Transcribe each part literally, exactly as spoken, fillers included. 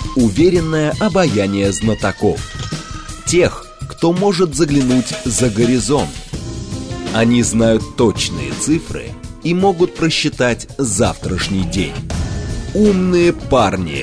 Уверенное обаяние знатоков. Тех, кто может заглянуть за горизонт. Они знают точные цифры и могут просчитать завтрашний день. Умные парни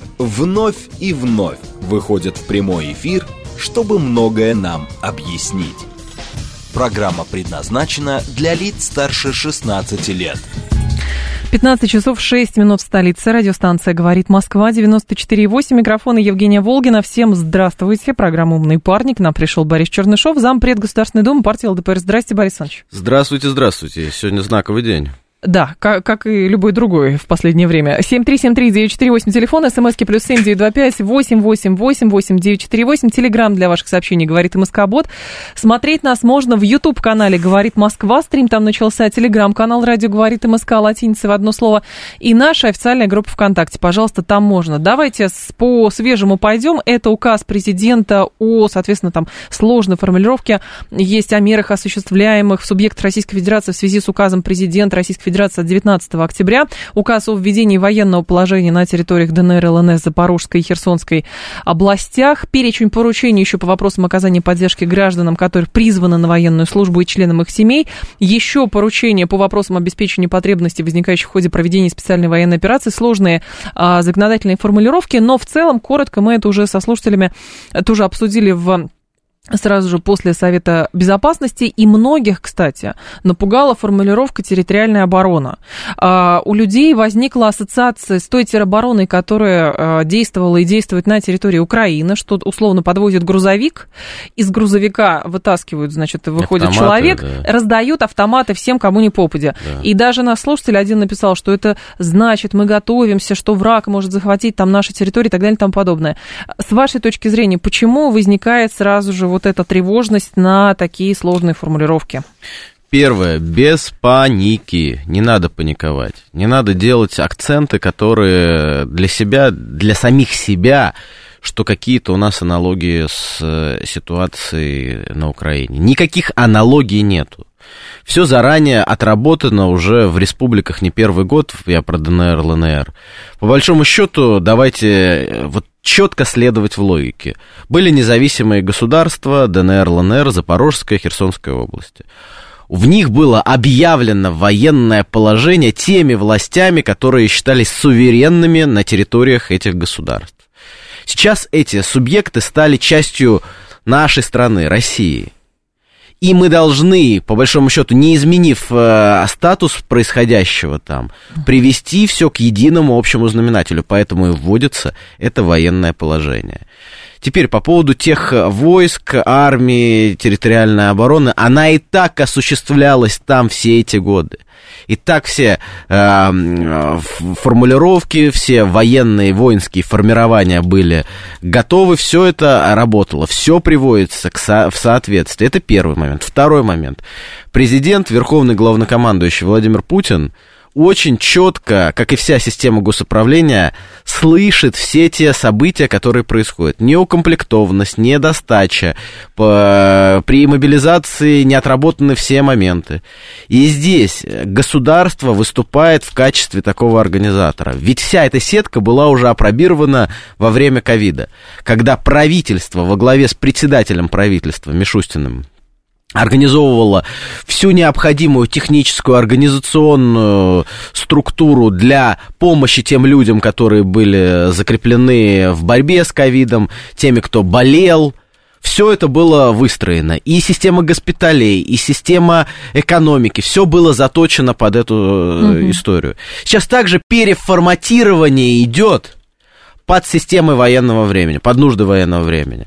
вновь и вновь выходят в прямой эфир, чтобы многое нам объяснить. Программа предназначена для лиц старше шестнадцати лет. пятнадцать часов шесть минут в столице. Радиостанция «Говорит Москва», девяносто четыре и восемь. Микрофон Евгения Волгина. Всем здравствуйте. Программа «Умный парник». К нам пришел Борис Чернышов, зампред Государственной Думы, партии эл дэ пэ эр. Здравствуйте, Борис Александрович. Здравствуйте, здравствуйте. Сегодня знаковый день. Да, как, как и любой другой в последнее время. семь три семь три девять четыре восемь, телефон, смски плюс семь девять два пять восемь восемь восемь восемь девять четыре восемь, телеграм для ваших сообщений «Говорит МСК-бот». Смотреть нас можно в YouTube-канале «Говорит Москва», стрим там начался, телеграм-канал «Радио Говорит МСК», латиница в одно слово, и наша официальная группа ВКонтакте, пожалуйста, там можно. Давайте по свежему пойдем. Это указ президента о, соответственно, там сложной формулировке, есть о мерах, осуществляемых в субъектах Российской Федерации в связи с указом президента Российской Федерации от девятнадцатого октября, указ о введении военного положения на территориях дэ эн эр, эл эн эс, Запорожской и Херсонской областях, перечень поручений еще по вопросам оказания поддержки гражданам, которые призваны на военную службу, и членам их семей, еще поручения по вопросам обеспечения потребностей, возникающих в ходе проведения специальной военной операции, сложные а, законодательные формулировки, но в целом, коротко, мы это уже со слушателями тоже обсудили в... сразу же после Совета Безопасности, и многих, кстати, напугала формулировка «территориальная оборона». А, у людей возникла ассоциация с той теробороной, которая а, действовала и действует на территории Украины, что условно подвозит грузовик, из грузовика вытаскивают, значит, выходит автоматы, человек, да. Раздают автоматы всем, кому не попадя. Да. И даже наш слушатель один написал, что это значит, мы готовимся, что враг может захватить там наши территории и так далее и тому подобное. С вашей точки зрения, почему возникает сразу же вот эта тревожность на такие сложные формулировки? Первое, без паники, не надо паниковать, не надо делать акценты, которые для себя, для самих себя, что какие-то у нас аналогии с ситуацией на Украине. Никаких аналогий нету. Все заранее отработано уже в республиках не первый год, я про дэ эн эр, эл эн эр. По большому счету, давайте вот четко следовать в логике. Были независимые государства, дэ эн эр, эл эн эр, Запорожская, Херсонская области. В них было объявлено военное положение теми властями, которые считались суверенными на территориях этих государств. Сейчас эти субъекты стали частью нашей страны, России. И мы должны, по большому счету, не изменив э, статус происходящего там, привести все к единому общему знаменателю. Поэтому и вводится это военное положение. Теперь по поводу тех войск, армии, территориальной обороны, она и так осуществлялась там все эти годы. И так все э, формулировки, все военные, воинские формирования были готовы, все это работало, все приводится к со- в соответствие. Это первый момент. Второй момент. Президент, верховный главнокомандующий Владимир Путин очень четко, как и вся система госуправления, слышит все те события, которые происходят. Неукомплектованность, недостача, при мобилизации не отработаны все моменты. И здесь государство выступает в качестве такого организатора. Ведь вся эта сетка была уже опробирована во время ковида, когда правительство во главе с председателем правительства Мишустиным организовывала всю необходимую техническую, организационную структуру для помощи тем людям, которые были закреплены в борьбе с ковидом, теми, кто болел. Все это было выстроено. И система госпиталей, и система экономики. Все было заточено под эту угу. историю. Сейчас также переформатирование идет под системой военного времени, под нужды военного времени.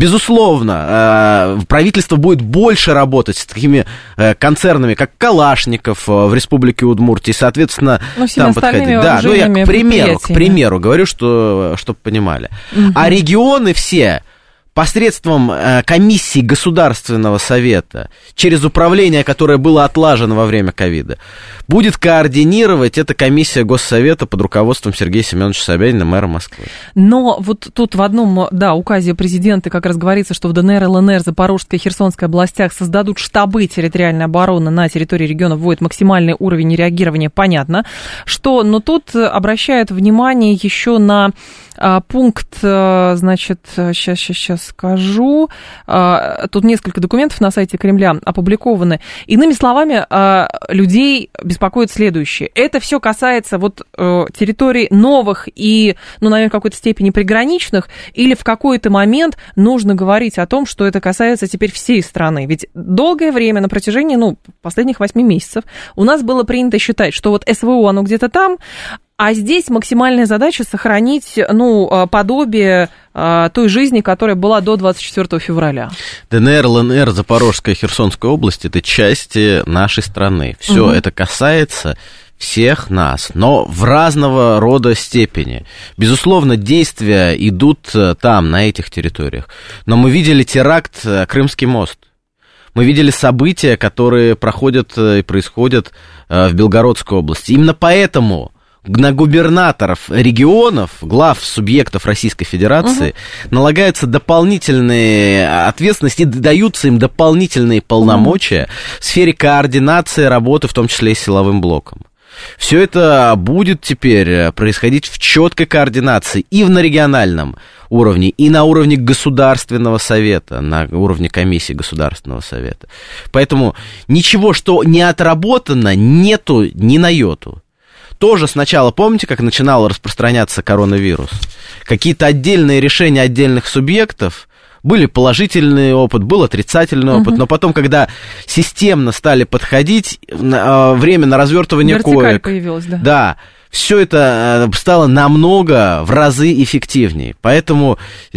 Безусловно, правительство будет больше работать с такими концернами, как Калашников в Республике Удмуртия, соответственно, ну, там подходить. Да, ну я к примеру, к примеру говорю, что, чтобы понимали. Угу. А регионы все посредством э, комиссии Государственного совета, через управление, которое было отлажено во время ковида, будет координировать эта комиссия Госсовета под руководством Сергея Семеновича Собянина, мэра Москвы. Но вот тут в одном, да, указе президента как раз говорится, что в ДНР, ЛНР, Запорожской и Херсонской областях создадут штабы территориальной обороны на территории регионов, вводят максимальный уровень реагирования, понятно, что, но тут обращают внимание еще на а, пункт, а, значит, сейчас, сейчас, сейчас скажу, а, тут несколько документов на сайте Кремля опубликованы. Иными словами, а, людей беспокоит следующее. Это все касается вот а, территорий новых и, ну, наверное, в какой-то степени приграничных, или в какой-то момент нужно говорить о том, что это касается теперь всей страны. Ведь долгое время, на протяжении, ну, последних восьми месяцев, у нас было принято считать, что вот СВО, оно где-то там, а здесь максимальная задача сохранить, ну, подобие а, той жизни, которая была до двадцать четвёртого февраля. ДНР, ЛНР, Запорожская и Херсонская область – это части нашей страны. Все угу. это касается всех нас, но в разного рода степени. Безусловно, действия идут там, на этих территориях. Но мы видели теракт Крымский мост. Мы видели события, которые проходят и происходят в Белгородской области. Именно поэтому на губернаторов регионов, глав субъектов Российской Федерации угу. налагаются дополнительные ответственности, даются им дополнительные полномочия угу. в сфере координации работы, в том числе и силовым блоком. Все это будет теперь происходить в четкой координации и на региональном уровне, и на уровне Государственного совета, на уровне комиссии Государственного совета. Поэтому ничего, что не отработано, нету ни на йоту. Тоже сначала, помните, как начинал распространяться коронавирус? Какие-то отдельные решения отдельных субъектов, были положительный опыт, был отрицательный опыт, uh-huh. но потом, когда системно стали подходить, время на развертывание вертикаль коек, появилась, да. Да, все это стало намного, в разы эффективнее. Поэтому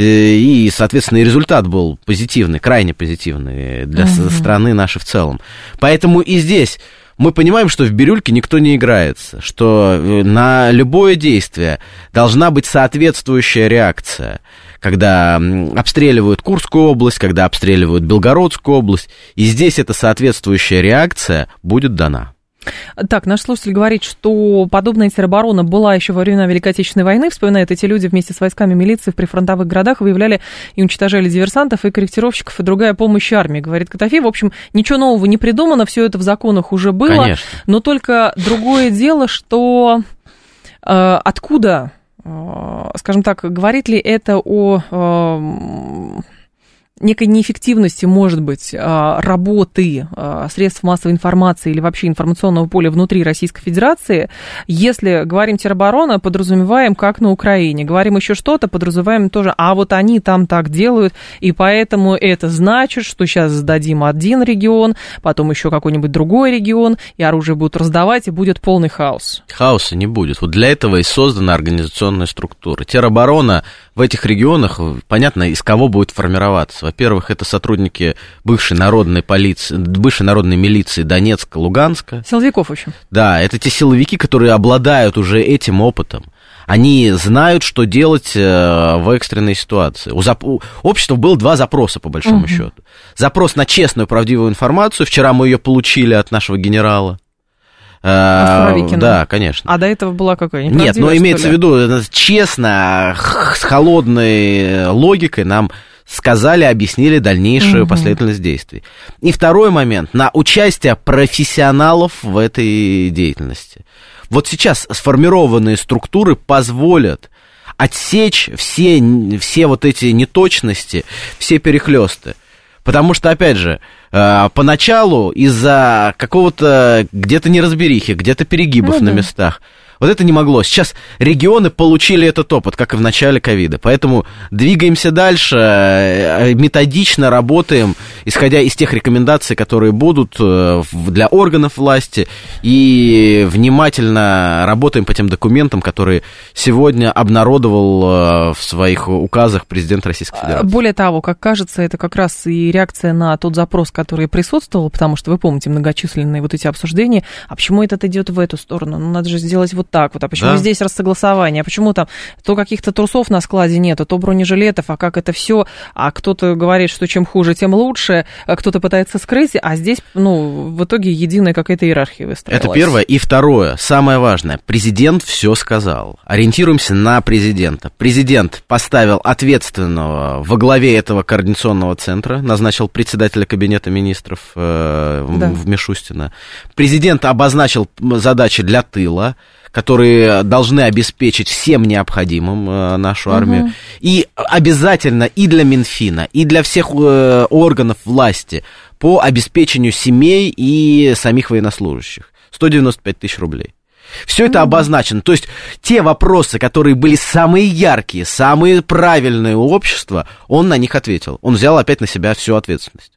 и, соответственно, и результат был позитивный, крайне позитивный для uh-huh. страны нашей в целом. Поэтому и здесь мы понимаем, что в бирюльке никто не играется, что на любое действие должна быть соответствующая реакция. Когда обстреливают Курскую область, когда обстреливают Белгородскую область, и здесь эта соответствующая реакция будет дана. Так, наш слушатель говорит, что подобная тероборона была еще во времена Великой Отечественной войны. Вспоминают, эти люди вместе с войсками милиции в прифронтовых городах выявляли и уничтожали диверсантов и корректировщиков, и другая помощь армии, говорит Котофей. В общем, ничего нового не придумано, все это в законах уже было. Конечно. Но только другое дело, что э, откуда, э, скажем так, говорит ли это о... Э, некой неэффективности, может быть, работы средств массовой информации или вообще информационного поля внутри Российской Федерации. Если говорим тероборона, подразумеваем, как на Украине. Говорим еще что-то, подразумеваем тоже, а вот они там так делают, и поэтому это значит, что сейчас сдадим один регион, потом еще какой-нибудь другой регион, и оружие будут раздавать, и будет полный хаос. Хаоса не будет. Вот для этого и создана организационная структура. Тероборона в этих регионах, понятно, из кого будет формироваться. Во-первых, это сотрудники бывшей народной полиции, бывшей народной милиции Донецка, Луганска. Силовиков, в общем. Да, это те силовики, которые обладают уже этим опытом. Они знают, что делать в экстренной ситуации. У, зап... у общества было два запроса, по большому угу. счету. Запрос на честную, правдивую информацию. Вчера мы ее получили от нашего генерала. А, да, конечно. А до этого была какая? Нет, но имеется в виду, честно, с холодной логикой нам сказали, объяснили дальнейшую угу. последовательность действий. И второй момент, на участие профессионалов в этой деятельности. Вот сейчас сформированные структуры позволят отсечь все, все вот эти неточности, все перехлесты. Потому что, опять же, поначалу из-за какого-то где-то неразберихи, где-то перегибов ну, на да. местах, вот это не могло. Сейчас регионы получили этот опыт, как и в начале ковида. Поэтому двигаемся дальше, методично работаем, исходя из тех рекомендаций, которые будут для органов власти, и внимательно работаем по тем документам, которые сегодня обнародовал в своих указах президент Российской Федерации. Более того, как кажется, это как раз и реакция на тот запрос, который присутствовал, потому что вы помните многочисленные вот эти обсуждения, а почему этот идет в эту сторону? Ну, надо же сделать вот так вот, а почему Да. здесь рассогласование, а почему там то каких-то трусов на складе нету, то бронежилетов, а как это все, а кто-то говорит, что чем хуже, тем лучше, а кто-то пытается скрыть, а здесь, ну, в итоге единая какая-то иерархия выстроилась. Это первое. И второе, самое важное, президент все сказал. Ориентируемся на президента. Президент поставил ответственного во главе этого координационного центра, назначил председателя кабинета министров э, Да. в Мишустина. Президент обозначил задачи для тыла, которые должны обеспечить всем необходимым э, нашу армию. Угу. И обязательно и для Минфина, и для всех э, органов власти по обеспечению семей и самих военнослужащих. сто девяносто пять тысяч рублей. Все это обозначено. То есть те вопросы, которые были самые яркие, самые правильные у общества, он на них ответил. Он взял опять на себя всю ответственность.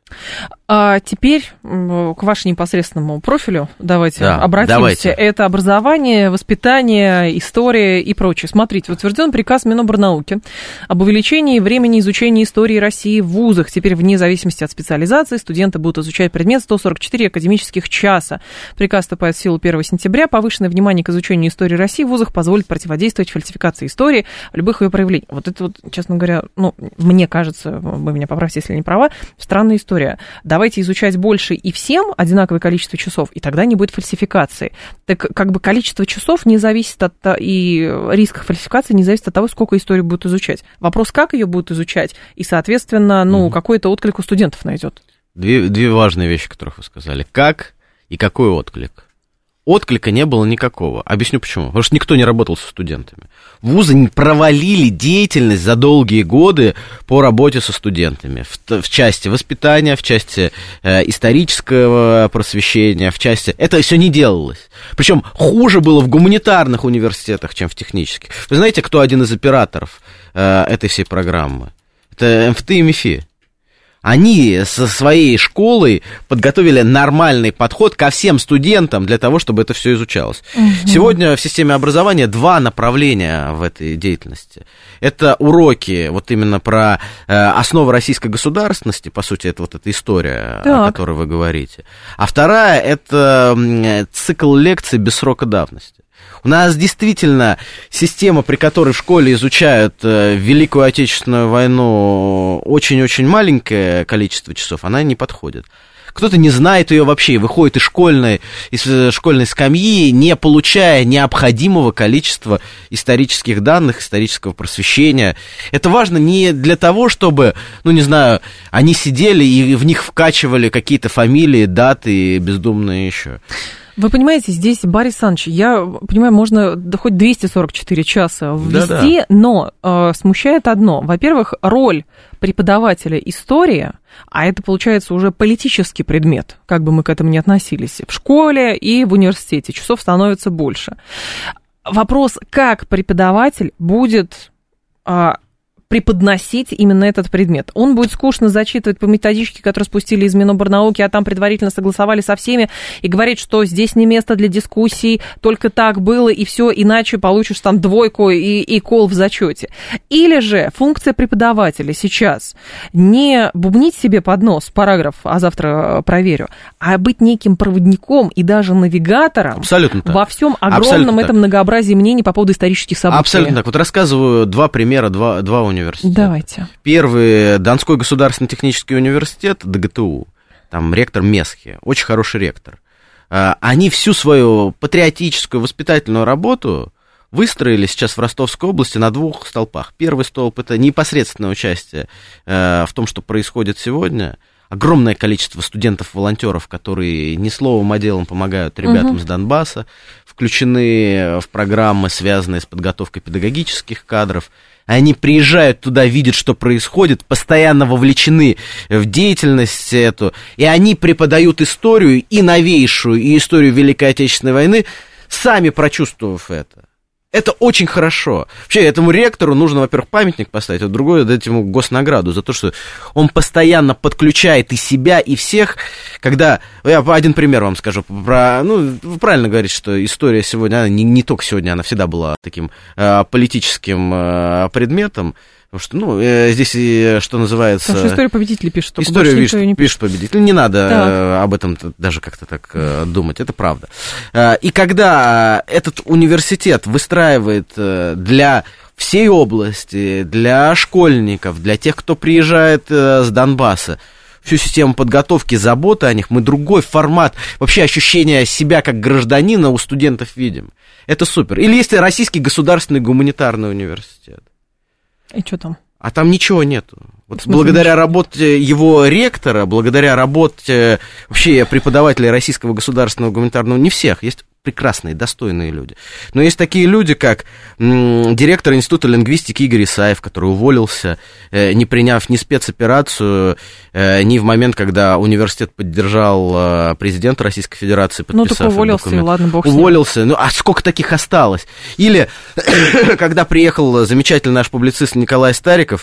А теперь к вашему непосредственному профилю давайте да, обратимся. Давайте. Это образование, воспитание, история и прочее. Смотрите, утвержден приказ Минобрнауки об увеличении времени изучения истории России в вузах. Теперь, вне зависимости от специализации, студенты будут изучать предмет сто сорок четыре академических часа. Приказ вступает в силу первого сентября. Повышенное внимание к изучению истории России в вузах позволит противодействовать фальсификации истории в любых ее проявлениях. Вот это вот, честно говоря, ну, мне кажется, вы меня поправьте, если не права, странная история. Давайте изучать больше и всем одинаковое количество часов, и тогда не будет фальсификации. Так как бы количество часов не зависит от... и риск фальсификации не зависит от того, сколько истории будут изучать. Вопрос, как ее будут изучать, и, соответственно, ну, mm-hmm. какой-то отклик у студентов найдет. Две, две важные вещи, которых вы сказали. Как и какой отклик? Отклика не было никакого. Объясню почему. Потому что никто не работал со студентами. Вузы провалили деятельность за долгие годы по работе со студентами. В, в части воспитания, в части э, исторического просвещения, в части... Это все не делалось. Причем хуже было в гуманитарных университетах, чем в технических. Вы знаете, кто один из операторов э, этой всей программы? Это эм эф тэ и МИФИ. Они со своей школой подготовили нормальный подход ко всем студентам для того, чтобы это все изучалось. Угу. Сегодня в системе образования два направления в этой деятельности. Это уроки вот именно про э, основы российской государственности, по сути, это вот эта история, так. о которой вы говорите. А вторая – это цикл лекций без срока давности. У нас действительно система, при которой в школе изучают Великую Отечественную войну, очень-очень маленькое количество часов, она не подходит. Кто-то не знает ее вообще и выходит из школьной, из школьной скамьи, не получая необходимого количества исторических данных, исторического просвещения. Это важно не для того, чтобы, ну, не знаю, они сидели и в них вкачивали какие-то фамилии, даты и бездумные еще. Вы понимаете, здесь, Борис Александрович, я понимаю, можно да, хоть двести сорок четыре часа ввести, Да-да. но э, смущает одно. Во-первых, роль преподавателя истории, а это, получается, уже политический предмет, как бы мы к этому ни относились, в школе и в университете часов становится больше. Вопрос, как преподаватель будет... Э, преподносить именно этот предмет. Он будет скучно зачитывать по методичке, которую спустили из Минобрнауки, а там предварительно согласовали со всеми, и говорить, что здесь не место для дискуссий, только так было, и все, иначе получишь там двойку и, и кол в зачете. Или же функция преподавателя сейчас не бубнить себе под нос параграф, а завтра проверю, а быть неким проводником и даже навигатором Абсолютно во всем огромном Абсолютно этом так. многообразии мнений по поводу исторических событий. Абсолютно так. Вот рассказываю два примера, два, два университета. Давайте. Первый, Донской государственный технический университет, Д Г Т У, там ректор Месхи, очень хороший ректор. Они всю свою патриотическую, воспитательную работу выстроили сейчас в Ростовской области на двух столпах. Первый столб – это непосредственное участие в том, что происходит сегодня. Огромное количество студентов-волонтеров, которые не словом, а делом помогают ребятам угу. с Донбасса, включены в программы, связанные с подготовкой педагогических кадров. Они приезжают туда, видят, что происходит, постоянно вовлечены в деятельность эту, и они преподают историю, и новейшую, и историю Великой Отечественной войны, сами прочувствовав это. Это очень хорошо. Вообще, этому ректору нужно, во-первых, памятник поставить, а другое дать ему госнаграду за то, что он постоянно подключает и себя, и всех. Когда, я один пример вам скажу, про, ну, вы правильно говорите, что история сегодня, она не, не только сегодня, она всегда была таким э, политическим э, предметом. Потому что, ну, здесь, что называется... Потому что историю победителей пишет, только историю больше никто пишет, не пишет. пишет победитель. Не надо так. об этом даже как-то так думать, это правда. И когда этот университет выстраивает для всей области, для школьников, для тех, кто приезжает с Донбасса, всю систему подготовки, заботы о них, мы другой формат, вообще ощущение себя как гражданина у студентов видим. Это супер. Или есть Российский государственный гуманитарный университет. И что там? А там ничего нету. Вот благодаря работе его ректора, благодаря работе вообще преподавателей Российского государственного гуманитарного, не всех, есть прекрасные, достойные люди. Но есть такие люди, как м, директор Института лингвистики Игорь Исаев, который уволился, э, не приняв ни спецоперацию, э, ни в момент, когда университет поддержал э, президента Российской Федерации, подписав ну, так уволился, документ. И ладно, бог с ним. Уволился, ну, а сколько таких осталось? Или, когда приехал замечательный наш публицист Николай Стариков,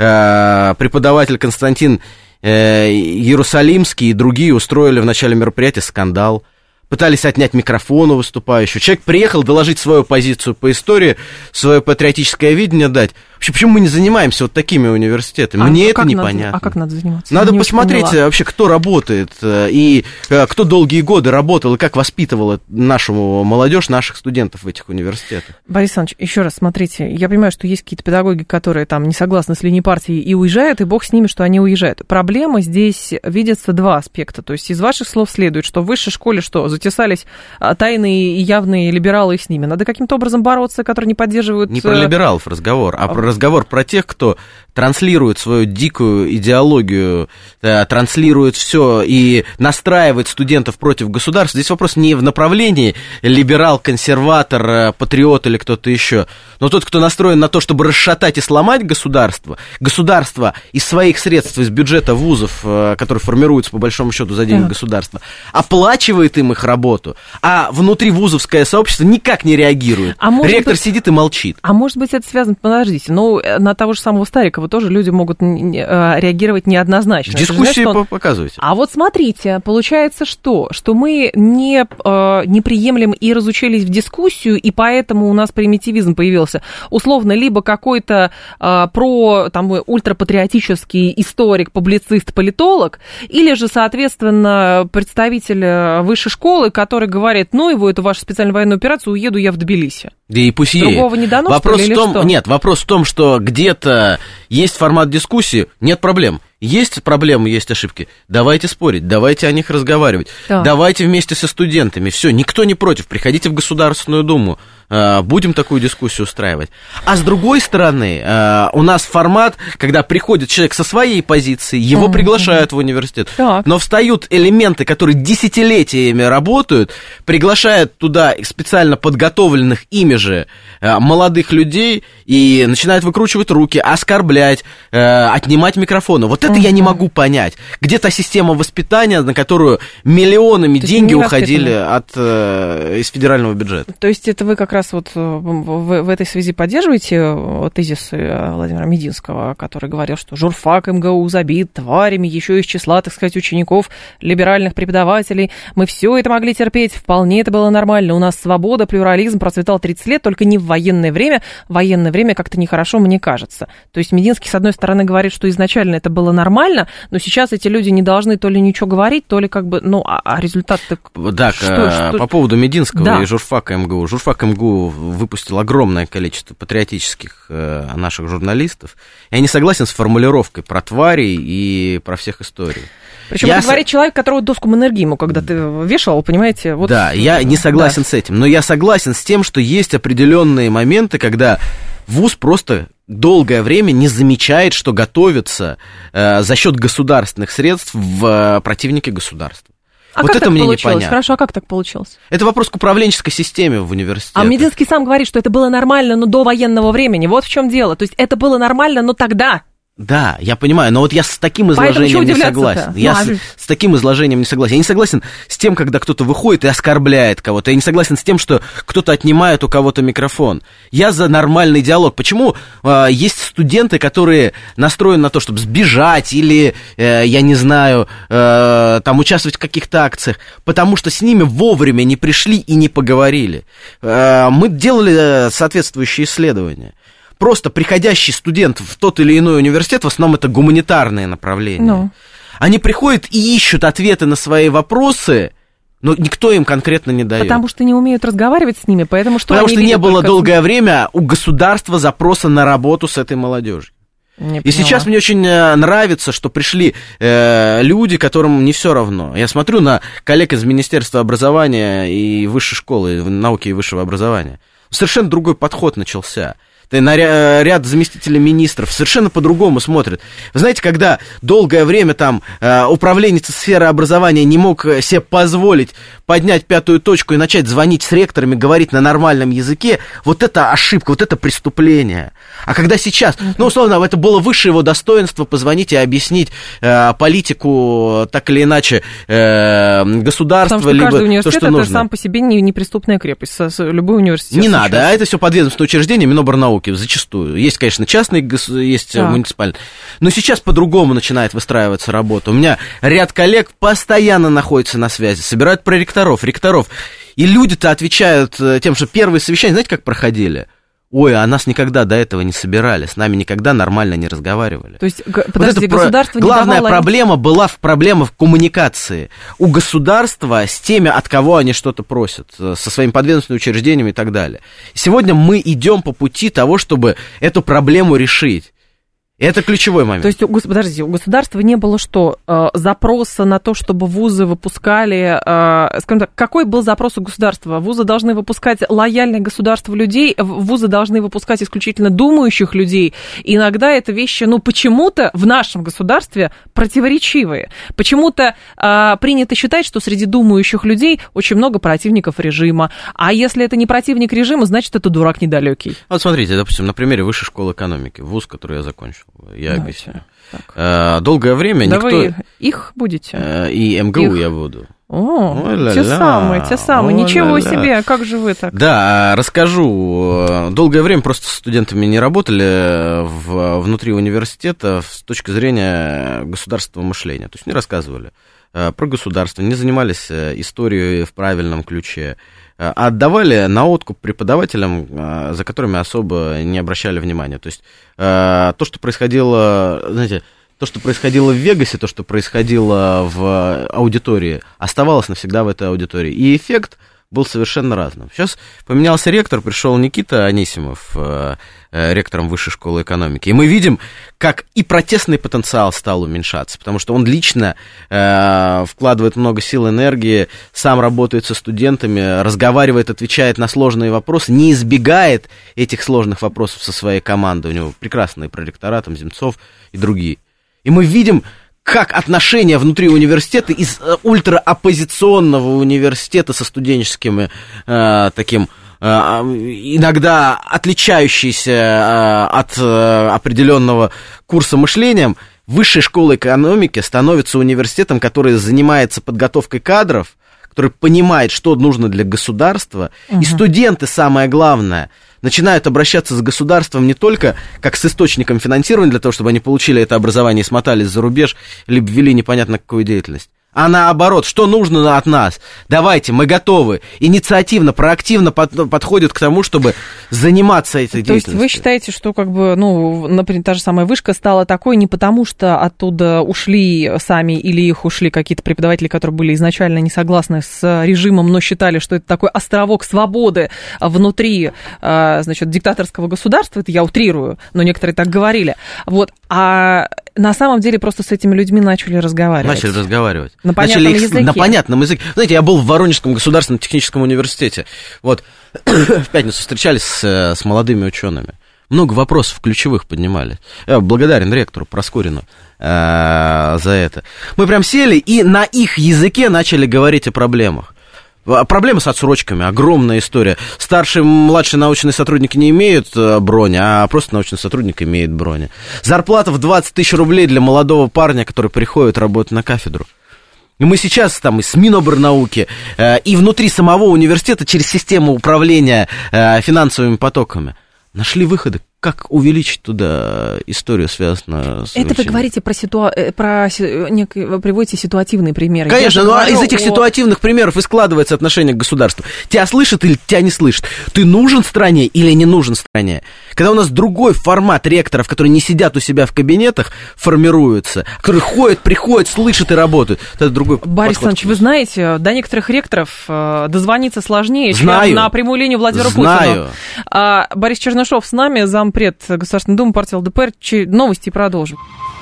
э, преподаватель Константин э, Иерусалимский и другие устроили в начале мероприятия скандал. Пытались отнять микрофон у выступающего. Человек приехал доложить свою позицию по истории, свое патриотическое видение дать. Вообще, почему мы не занимаемся вот такими университетами? А, Мне а это непонятно. Надо, а как надо заниматься? Надо не посмотреть вообще, кто работает, и кто долгие годы работал, и как воспитывал нашу молодежь, наших студентов в этих университетах. Борис Александрович, еще раз, смотрите, я понимаю, что есть какие-то педагоги, которые там не согласны с линией партии и уезжают, и бог с ними, что они уезжают. Проблема здесь видятся два аспекта. То есть из ваших слов следует, что в высшей школе что, затесались тайные и явные либералы, и с ними надо каким-то образом бороться, которые не поддерживают... Не про либералов разговор, а про разговор про тех, кто транслирует свою дикую идеологию, да, транслирует все и настраивает студентов против государства. Здесь вопрос не в направлении либерал, консерватор, патриот или кто-то еще, но тот, кто настроен на то, чтобы расшатать и сломать государство, государство из своих средств, из бюджета вузов, которые формируются по большому счету за деньги государства, оплачивает им их работу, а внутривузовское сообщество никак не реагирует. А ректор быть... сидит и молчит. А может быть, это связано, подождите, ну, на того же самого Старикова тоже люди могут реагировать неоднозначно. Дискуссии значит, он... показывайте. А вот смотрите, получается что? Что мы не, не приемлем и разучились в дискуссию, и поэтому у нас примитивизм появился. Условно, либо какой-то про, там, ультрапатриотический историк, публицист, политолог, или же, соответственно, представитель высшей школы, который говорит, ну, его эту вашу специальную военную операцию, уеду я в Тбилиси. Да и пусть Другого не дано, вопрос что ли, в том, или что? Нет, вопрос в том, что где-то есть формат дискуссии, нет проблем. Есть проблемы, есть ошибки. Давайте спорить, давайте о них разговаривать. Да. Давайте вместе со студентами. Все, никто не против. Приходите в Государственную Думу. Будем такую дискуссию устраивать. А с другой стороны, у нас формат, когда приходит человек со своей позиции, его mm-hmm. приглашают в университет. Так. Но встают элементы, которые десятилетиями работают, приглашают туда специально подготовленных ими же молодых людей и начинают выкручивать руки, оскорблять, отнимать микрофоны. Вот это mm-hmm. я не могу понять. Где та система воспитания, на которую миллионами То деньги уходили от, из федерального бюджета? То есть это вы как раз вот в, в этой связи поддерживаете тезисы Владимира Мединского, который говорил, что журфак МГУ забит тварями еще из числа, так сказать, учеников, либеральных преподавателей. Мы все это могли терпеть, вполне это было нормально. У нас свобода, плюрализм процветал тридцать лет, только не в военное время. В военное время как-то нехорошо, мне кажется. То есть Мединский, с одной стороны, говорит, что изначально это было нормально, но сейчас эти люди не должны то ли ничего говорить, то ли как бы, ну, а, а результат-то... Да, что, что... по поводу Мединского да. и журфака МГУ. Журфак МГУ выпустил огромное количество патриотических э, наших журналистов. Я не согласен с формулировкой про тварей и про всех историй. Причем я это с... говорит человек, которого доску Маннергейму когда-то вешал, понимаете? Вот... Да, я не согласен да. с этим, но я согласен с тем, что есть определенные моменты, когда вуз просто долгое время не замечает, что готовится э, за счет государственных средств в э, противники государства. А вот как это так мне получилось? непонятно. Хорошо, а как так получилось? Это вопрос к управленческой системе в университете. А Мединский сам говорит, что это было нормально, но до военного времени. Вот в чем дело. То есть это было нормально, но тогда... Да, я понимаю, но вот я с таким изложением не согласен. Я ну, с, с таким изложением не согласен. Я не согласен с тем, когда кто-то выходит и оскорбляет кого-то. Я не согласен с тем, что кто-то отнимает у кого-то микрофон. Я за нормальный диалог. Почему э, есть студенты, которые настроены на то, чтобы сбежать или, э, я не знаю, э, там участвовать в каких-то акциях? Потому что с ними вовремя не пришли и не поговорили. Э, мы делали соответствующие исследования. просто приходящий студент в тот или иной университет, в основном это гуманитарные направления, ну. Они приходят и ищут ответы на свои вопросы, но никто им конкретно не дает. Потому что не умеют разговаривать с ними, поэтому что Потому они что не было только... долгое время у государства запроса на работу с этой молодежью. Не и поняла. Сейчас мне очень нравится, что пришли э, люди, которым не все равно. Я смотрю на коллег из Министерства образования и высшей школы, науки и высшего образования. Совершенно другой подход начался. На ряд заместителей министров совершенно по-другому смотрят. Вы знаете, когда долгое время там управленец сферы образования не мог себе позволить поднять пятую точку и начать звонить с ректорами, говорить на нормальном языке, вот это ошибка, вот это преступление. А когда сейчас, ну, условно, это было выше его достоинства позвонить и объяснить э, политику так или иначе э, государства, потому что либо каждый университет то, что это нужно. Сам по себе не, не преступная крепость, со, со, любой университет. Не сейчас. надо, а это все подведомственное учреждение Миноборнауки. Зачастую. Есть, конечно, частные, есть так. муниципальные. Но сейчас по-другому начинает выстраиваться работа. У меня ряд коллег постоянно находятся на связи, собирают проректоров, ректоров. И люди-то отвечают тем, что первые совещания, знаете, как проходили? Ой, а нас никогда до этого не собирали, с нами никогда нормально не разговаривали. То есть, подожди, вот государство про... не Главная давало... проблема была в проблеме в коммуникации у государства с теми, от кого они что-то просят, со своими подведомственными учреждениями и так далее. Сегодня мы идем по пути того, чтобы эту проблему решить. Это ключевой момент. То есть, подождите, у государства не было что, запроса на то, чтобы вузы выпускали, скажем так, какой был запрос у государства? Вузы должны выпускать лояльных государству людей, вузы должны выпускать исключительно думающих людей. И иногда это вещи, ну, почему-то в нашем государстве противоречивые. Почему-то а, принято считать, что среди думающих людей очень много противников режима. А если это не противник режима, значит, это дурак недалекий. Вот смотрите, допустим, на примере Высшей школы экономики, вуз, который я закончил. Я объясню. Так. Долгое время да никто... вы их будете? И МГУ их. я буду. О, Ой, те самые, те самые. Ой, Ничего ля-ля. себе, как же вы так? Да, расскажу. Долгое время просто с студентами не работали в, внутри университета с точки зрения государственного мышления. То есть не рассказывали про государство, не занимались историей в правильном ключе. А отдавали на откуп преподавателям, за которыми особо не обращали внимания. То есть то, что происходило, знаете, то, что происходило в Вегасе, то, что происходило в аудитории, оставалось навсегда в этой аудитории. И эффект был совершенно разным. Сейчас поменялся ректор, пришел Никита Анисимов, ректором Высшей школы экономики. И мы видим, как и протестный потенциал стал уменьшаться, потому что он лично э, вкладывает много сил, энергии, сам работает со студентами, разговаривает, отвечает на сложные вопросы, не избегает этих сложных вопросов со своей командой. У него прекрасные проректора, там Земцов и другие. И мы видим, как отношения внутри университета из э, ультраоппозиционного университета со студенческим э, таким э, иногда отличающийся э, от э, определенного курса мышлением, Высшая школа экономики становится университетом, который занимается подготовкой кадров, который понимает, что нужно для государства, угу. И студенты, самое главное, начинают обращаться с государством не только как с источником финансирования для того, чтобы они получили это образование и смотались за рубеж, либо вели непонятно какую деятельность, а наоборот, что нужно от нас? Давайте, мы готовы. Инициативно, проактивно под, подходят к тому, чтобы заниматься этой То деятельностью. То есть вы считаете, что, как бы, ну, например, та же самая вышка стала такой не потому, что оттуда ушли сами или их ушли какие-то преподаватели, которые были изначально не согласны с режимом, но считали, что это такой островок свободы внутри, значит, диктаторского государства, это я утрирую, но некоторые так говорили, вот, а на самом деле просто с этими людьми начали разговаривать. Начали разговаривать. На понятном их, языке. На понятном языке. Знаете, я был в Воронежском государственном техническом университете. Вот, в пятницу встречались с, с молодыми учеными. Много вопросов ключевых поднимали. Я благодарен ректору Проскурину э, за это. Мы прям сели и на их языке начали говорить о проблемах. Проблемы с отсрочками, огромная история. Старшие, младшие научные сотрудники не имеют брони, а просто научный сотрудник имеет брони. Зарплата в двадцать тысяч рублей для молодого парня, который приходит работать на кафедру. И мы сейчас там и с Миноборнауки, э, и внутри самого университета через систему управления э, финансовыми потоками нашли выходы. как увеличить туда историю, связанную с... Это вы говорите про ситуацию, про некий, вы приводите ситуативные примеры. Конечно, но из этих о... ситуативных примеров и складывается отношение к государству. Тебя слышат или тебя не слышат? Ты нужен стране или не нужен стране? Когда у нас другой формат ректоров, которые не сидят у себя в кабинетах, формируется, которые ходят, приходят, слышат и работают, это другой Борис подход. Александрович, вы знаете, до некоторых ректоров дозвониться сложнее, Знаю. чем на прямую линию Владимира Знаю. Путина. А, Борис Чернышов с нами, зампред Государственной Думы, партии эл дэ пэ эр. Новости продолжим.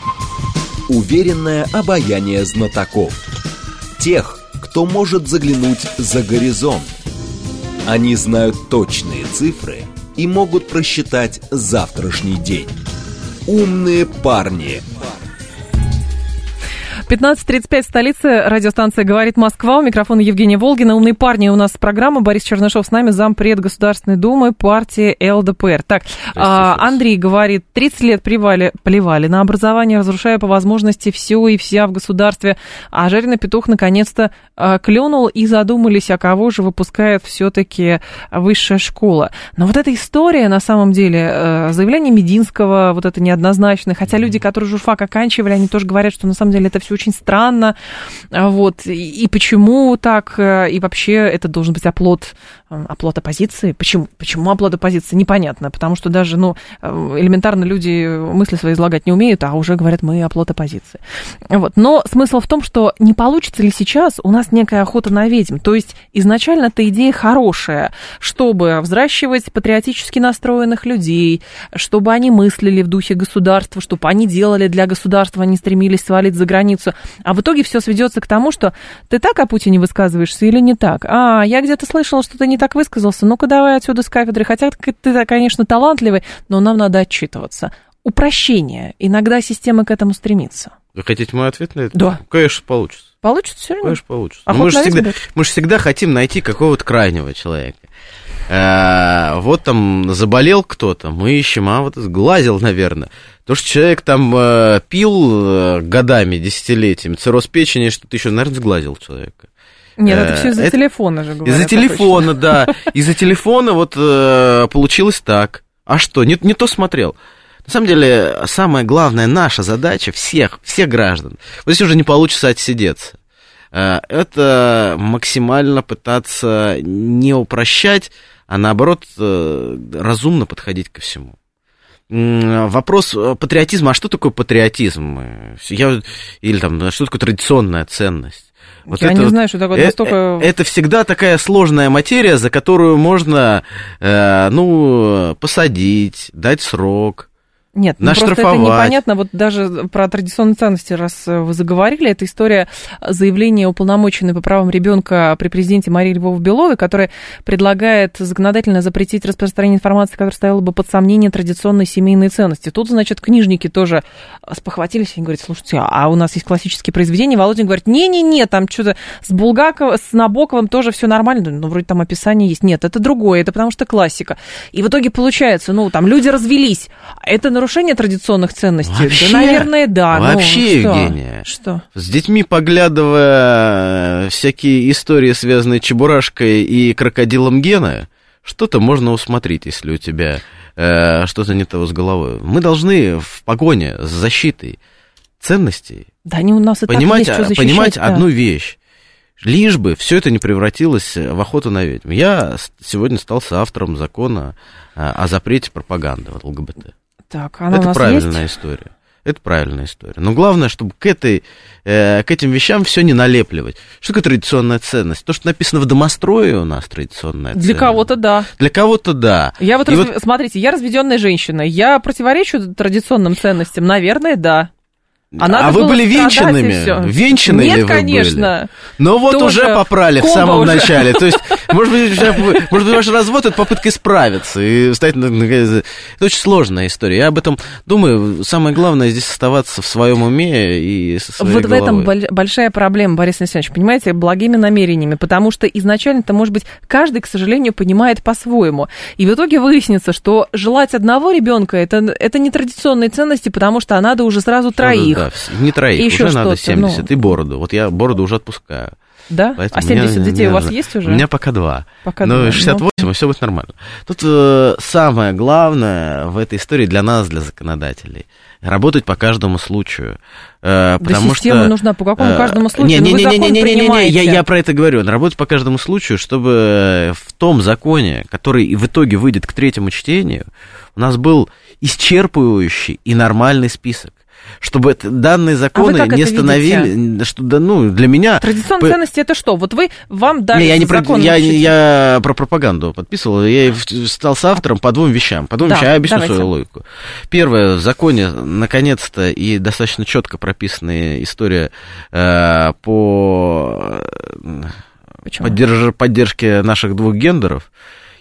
Уверенное обаяние знатоков. Тех, кто может заглянуть за горизонт. Они знают точные цифры и могут просчитать завтрашний день. Умные парни. пятнадцать тридцать пять, столица, радиостанция «Говорит Москва». У микрофона Евгения Волгина. «Умные парни» у нас программа. Борис Чернышов с нами, зампред Государственной Думы, партии эл дэ пэ эр. Так, а, Андрей говорит, тридцать лет плевали, плевали на образование, разрушая по возможности все и вся в государстве. А жареный петух наконец-то а, клюнул, и задумались, а кого же выпускает все-таки высшая школа. Но вот эта история, на самом деле, заявление Мединского, вот это неоднозначное, хотя люди, которые журфак оканчивали, они тоже говорят, что на самом деле это все очень странно, вот, и, и почему так, и вообще это должен быть оплот, оплот оппозиции. Почему? Почему оплот оппозиции? Непонятно, потому что даже, ну, элементарно люди мысли свои излагать не умеют, а уже говорят, мы оплот оппозиции. Вот. Но смысл в том, что не получится ли сейчас у нас некая охота на ведьм, то есть изначально-то идея хорошая, чтобы взращивать патриотически настроенных людей, чтобы они мыслили в духе государства, чтобы они делали для государства, они стремились свалить за границу. А в итоге все сведется к тому, что ты так о Путине высказываешься или не так? А, я где-то слышала, что ты не так высказался. Ну-ка, давай отсюда с кафедры. Хотя ты, конечно, талантливый, но нам надо отчитываться. Упрощение. Иногда система к этому стремится. Вы хотите мой ответ на это? Да. Конечно, получится. Получится все равно? Конечно, получится. А мы, же всегда, мы же всегда хотим найти какого-то крайнего человека. А, вот там заболел кто-то, мы ищем, а вот сглазил, наверное. То, что человек там а, пил годами, десятилетиями, цирроз печени, что-то еще, наверное, сглазил человека. Нет, это все из-за это... телефона же говорят. Из-за телефона, да. Из-за телефона вот получилось так. А что, не, не то смотрел. На самом деле, самая главная наша задача всех, всех граждан, вот здесь уже не получится отсидеться, это максимально пытаться не упрощать, а наоборот разумно подходить ко всему. Вопрос патриотизма, а что такое патриотизм? Я, или там, что такое традиционная ценность? Вот Я это, не знаю, что такое настолько... Это всегда такая сложная материя, за которую можно, ну, посадить, дать срок. Нет, ну просто это непонятно. Вот даже про традиционные ценности, раз вы заговорили, это история заявления уполномоченной по правам ребенка при президенте Марии Львовой-Беловой, которая предлагает законодательно запретить распространение информации, которая ставила бы под сомнение традиционные семейные ценности. Тут, значит, книжники тоже спохватились и говорят, слушайте, а у нас есть классические произведения. Володин говорит, не-не-не, там что-то с Булгаковым, с Набоковым тоже все нормально. Ну, вроде там описание есть. Нет, это другое, это потому что классика. И в итоге получается, ну, там люди развелись. Это нарушение традиционных ценностей? Вообще, да, наверное, да. Вообще, ну, Евгения. Что? С детьми, поглядывая всякие истории, связанные с Чебурашкой и крокодилом Гена, что-то можно усмотреть, если у тебя э, что-то не того с головой. Мы должны в погоне с защитой ценностей да, не у нас и понимать, так есть, что понимать да. одну вещь. Лишь бы все это не превратилось в охоту на ведьм. Я сегодня стал соавтором закона о запрете пропаганды в эл гэ бэ тэ. Так, она это у нас правильная есть? история. Это правильная история. Но главное, чтобы к, этой, э, к этим вещам все не налепливать. Что такое традиционная ценность? То, что написано в домострое у нас традиционная ценность. Для кого-то да. Для кого-то да. Я вот, разв... вот... смотрите, я разведенная женщина. Я противоречу традиционным ценностям? Наверное, да. А, а вы были венчанными? Венчаны Нет, ли вы конечно. были? Но вот Тоже уже попрали в самом уже. начале. То есть, может быть, может быть, ваш развод — это попытка исправиться. И стать... Это очень сложная история. Я об этом думаю. Самое главное здесь оставаться в своем уме и со своей Вот головой. в этом большая проблема, Борис Александрович, понимаете, благими намерениями. Потому что изначально-то, может быть, каждый, к сожалению, понимает по-своему. И в итоге выяснится, что желать одного ребенка это, это не традиционные ценности, потому что надо уже сразу троих. Да, не троих, еще уже надо что-то, семьдесят, ну... и бороду. Вот я бороду уже отпускаю. Да? Поэтому А семьдесят мне, детей мне, у вас есть уже? У меня пока два. Пока ну, два. шестьдесят восемь, ну. И все будет нормально. Тут э, самое главное в этой истории для нас, для законодателей, работать по каждому случаю. Э, да потому система что, нужна по какому каждому случаю? Не, не, ну, не, вы не, закон не, не, не, не, я, принимаете. я про это говорю. Работать по каждому случаю, чтобы в том законе, который в итоге выйдет к третьему чтению, у нас был исчерпывающий и нормальный список. Чтобы это, данные законы а не становились, что, да, ну, для меня... Традиционные по... ценности это что? Вот вы, вам дали не, я, не про, я, я, я про пропаганду подписывал, я стал соавтором по двум вещам. По двум да, вещам я объясню давайте. свою логику. Первое, в законе, наконец-то, и достаточно четко прописанная история э, по поддерж... поддержке наших двух гендеров.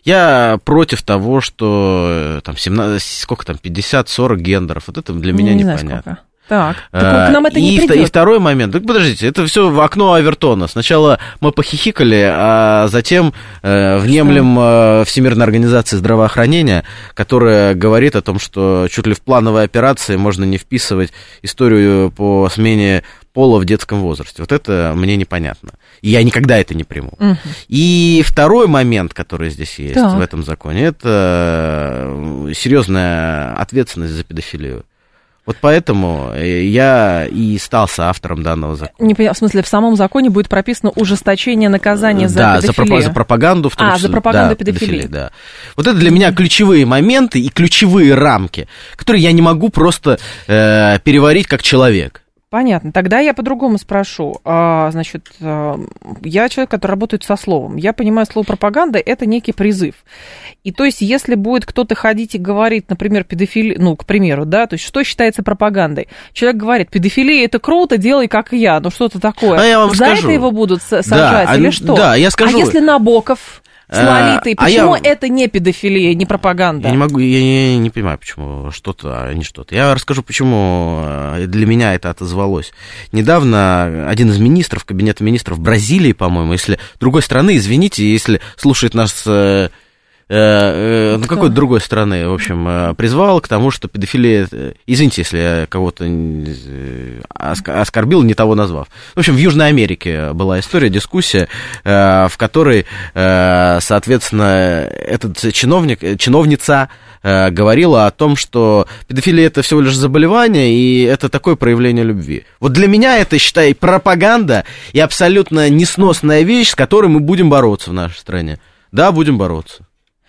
Я против того, что там семнадцать, сколько там, пятьдесят-сорок гендеров. Вот это для меня не непонятно. Знаю, так, так к нам это и, не придет. И второй момент. Так подождите, это все в окно Авертона. Сначала мы похихикали, а затем э, внемлем э, Всемирной организации здравоохранения, которая говорит о том, что чуть ли в плановой операции можно не вписывать историю по смене пола в детском возрасте. Вот это мне непонятно. И я никогда это не приму. Угу. И второй момент, который здесь есть так. в этом законе, это серьезная ответственность за педофилию. Вот поэтому я и стал соавтором данного закона. Не понял, в смысле, в самом законе будет прописано ужесточение наказания за да, педофилию? Да, за, за пропаганду в том а, числе. за пропаганду да, педофилии. педофилии, да. Вот это для меня ключевые моменты и ключевые рамки, которые я не могу просто э, переварить как человек. Понятно. Тогда я по-другому спрошу. А, значит, я человек, который работает со словом. Я понимаю, слово пропаганда – это некий призыв. И то есть, если будет кто-то ходить и говорить, например, педофилия, ну, к примеру, да, то есть, что считается пропагандой? Человек говорит, педофилия – это круто, делай, как и я, ну, что-то такое. А я вам За скажу. это его будут сажать да, или а, что? Да, я скажу. А если Набоков... С Лолитой. А почему я... это не педофилия, не пропаганда? Я не могу, я не, не понимаю, почему что-то, а не что-то. Я расскажу, почему для меня это отозвалось. Недавно один из министров, кабинета министров Бразилии, по-моему, если другой страны, извините, если слушает нас... Э, ну, какой-то другой страны, в общем, призвал к тому, что педофилия... Извините, если я кого-то оскорбил, не того назвав. В общем, в Южной Америке была история, дискуссия, в которой, соответственно, этот чиновник, чиновница говорила о том, что педофилия – это всего лишь заболевание, и это такое проявление любви. Вот для меня это, считай, пропаганда и абсолютно несносная вещь, с которой мы будем бороться в нашей стране. Да, будем бороться.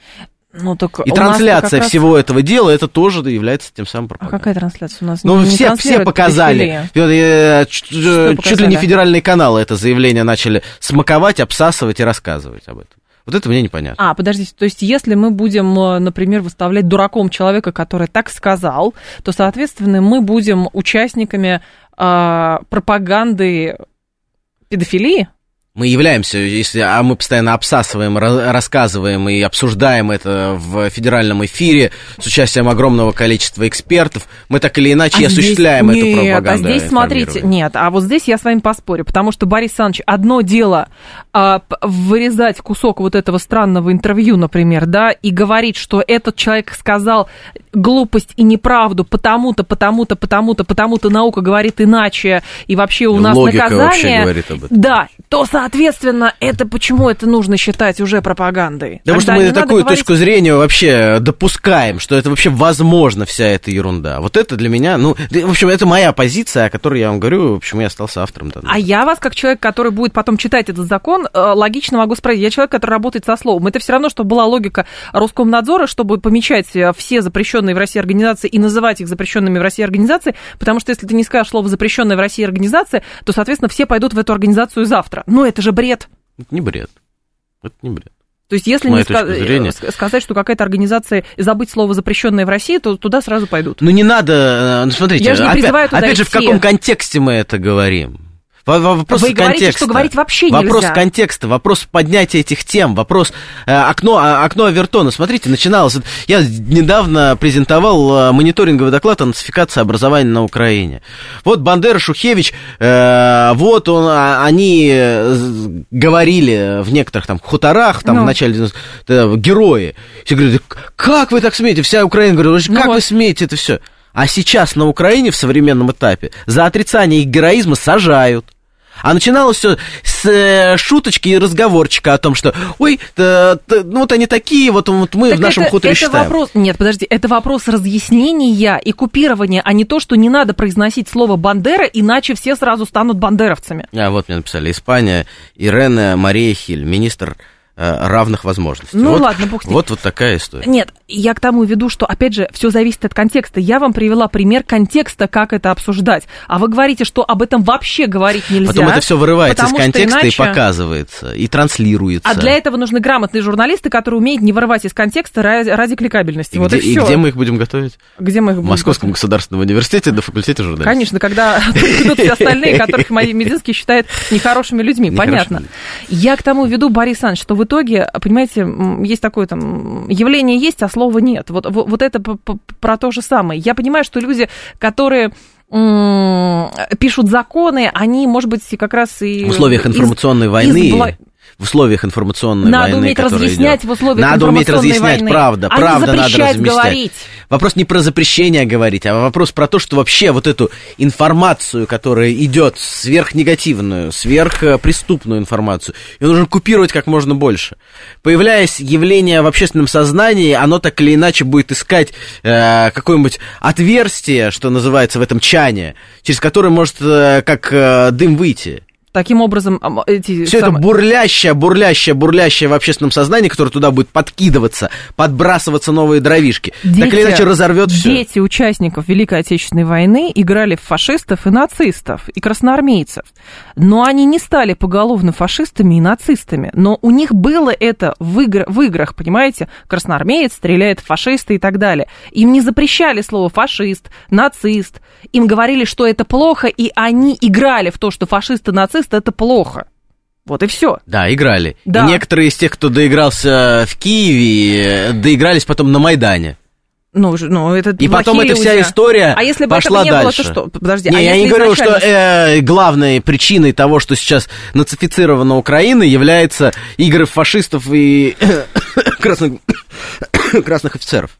Ну, так и трансляция всего раз... этого дела, это тоже является тем самым пропагандой. А какая трансляция у нас? Ну, не все, все показали. Чуть, чуть ли не федеральные каналы это заявление начали смаковать, обсасывать и рассказывать об этом. Вот это мне непонятно. А, подождите, то есть если мы будем, например, выставлять дураком человека, который так сказал, то, соответственно, мы будем участниками э, пропаганды педофилии? Мы являемся, если, а мы постоянно обсасываем, рассказываем и обсуждаем это в федеральном эфире с участием огромного количества экспертов, мы так или иначе а осуществляем здесь, эту нет, пропаганду. А здесь, смотрите, нет, а вот здесь я с вами поспорю, потому что, Борис Александрович, одно дело а, вырезать кусок вот этого странного интервью, например, да, и говорить, что этот человек сказал глупость и неправду, потому-то, потому-то, потому-то, потому-то наука говорит иначе, и вообще у нас логика наказание... вообще говорит об этом. Да, то, соответственно, это почему это нужно считать уже пропагандой? Потому что мы такую говорить... точку зрения вообще допускаем, что это вообще возможно, вся эта ерунда. Вот это для меня, ну, в общем, это моя позиция, о которой я вам говорю, почему я остался автором. Данного. А я вас, как человек, который будет потом читать этот закон, логично могу спросить. Я человек, который работает со словом. Это все равно, чтобы была логика Роскомнадзора, чтобы помечать все запрещенные в России организации и называть их запрещенными в России организации, потому что если ты не скажешь слово «запрещенная в России организация», то, соответственно, все пойдут в эту организацию завтра. Ну, это же бред. Это не бред. Это не бред. То есть, если не ска- сказать, что какая-то органация, забыть слово «запрещенное в России», то туда сразу пойдут. Ну, не надо, ну, смотрите, Я же не призываю опять, туда опять же, в каком контексте мы это говорим? Вопрос Вы говорите, контекста. что говорить вообще нельзя. Вопрос контекста, вопрос поднятия этих тем, вопрос э, окно, окно Авертона. Смотрите, начиналось... Я недавно презентовал мониторинговый доклад о нацификации образования на Украине. Вот Бандера, Шухевич, э, вот он, они говорили в некоторых там хуторах, там ну. в начале э, герои. Все говорят, как вы так смеете? Вся Украина говорит, как ну, вы смеете это все? А сейчас на Украине в современном этапе за отрицание их героизма сажают. А начиналось все с э, шуточки и разговорчика о том, что, ой, та, та, ну вот они такие, вот, вот мы так в нашем это, хуторе это считаем. Вопрос, нет, подожди, это вопрос разъяснения и купирования, а не то, что не надо произносить слово «Бандера», иначе все сразу станут бандеровцами. А вот мне написали, Испания, Ирена Мария Хиль, министр равных возможностей. Ну вот, ладно, бог с ним. Вот, вот такая история. Нет, я к тому веду, что, опять же, все зависит от контекста. Я вам привела пример контекста, как это обсуждать. А вы говорите, что об этом вообще говорить нельзя. Потом это все вырывается из контекста иначе... и показывается, и транслируется. А для этого нужны грамотные журналисты, которые умеют не вырывать из контекста ради, ради кликабельности. И, вот где, и, и где мы их будем готовить? Где мы их будем В Московском готовить? государственном университете на факультете журналистики. Конечно, когда идут все остальные, которых Мединский считает нехорошими людьми. Понятно. Я к тому веду, Борис Александрович, что в итоге, понимаете, есть такое там явление есть, а слова нет. Вот, вот, вот это про то же самое. Я понимаю, что люди, которые м- пишут законы, они, может быть, как раз и... В условиях информационной из, войны... Из... В условиях информационной надо войны, уметь разъяснять идет. в условиях надо информационной уметь разъяснять, войны. правда, а правда не надо запрещать размещать. говорить. Вопрос не про запрещение говорить, а вопрос про то, что вообще вот эту информацию, которая идет сверхнегативную, сверхпреступную информацию, ее нужно купировать как можно больше. Появляясь явление в общественном сознании, оно так или иначе будет искать э, какое-нибудь отверстие, что называется, в этом чане, через которое может э, как э, дым выйти. Таким образом, эти все самые... это бурлящее, бурлящее, бурлящее в общественном сознании, которое туда будет подкидываться, подбрасываться новые дровишки. Дети, так или иначе разорвет все. Дети участников Великой Отечественной войны играли в фашистов и нацистов, и красноармейцев. Но они не стали поголовно фашистами и нацистами. Но у них было это в, игр... в играх, понимаете? Красноармеец стреляет в фашиста и так далее. Им не запрещали слово фашист, нацист. Им говорили, что это плохо, и они играли в то, что фашисты и нацисты это плохо. Вот и все. Да, играли. Да. И некоторые из тех, кто доигрался в Киеве, доигрались потом на Майдане. Ну, ну, это и потом эта вся история а если бы пошла этого не дальше. было, то что? Подожди, не, а я не говорю, изначально... что э, главной причиной того, что сейчас нацифицирована Украина, является игры фашистов и красных... красных офицеров.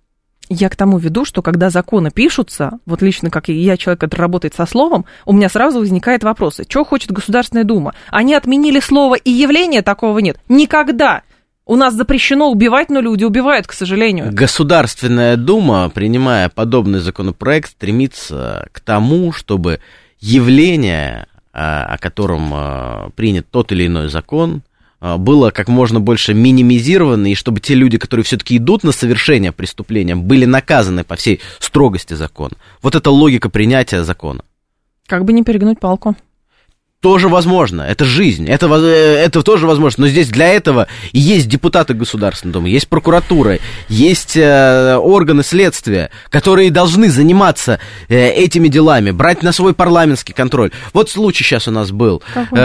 Я к тому веду, что когда законы пишутся, вот лично как я, человек, который работает со словом, у меня сразу возникают вопросы. Что хочет Государственная Дума? Они отменили слово, и явления такого нет. Никогда. У нас запрещено убивать, но люди убивают, к сожалению. Государственная Дума, принимая подобный законопроект, стремится к тому, чтобы явление, о котором принят тот или иной закон, было как можно больше минимизировано, и чтобы те люди, которые все-таки идут на совершение преступления, были наказаны по всей строгости закона. Вот это логика принятия закона. Как бы не перегнуть палку. Тоже возможно, это жизнь, это, это тоже возможно, но здесь для этого и есть депутаты Государственной Думы, есть прокуратура, есть э, органы следствия, которые должны заниматься э, этими делами, брать на свой парламентский контроль. Вот случай сейчас у нас был,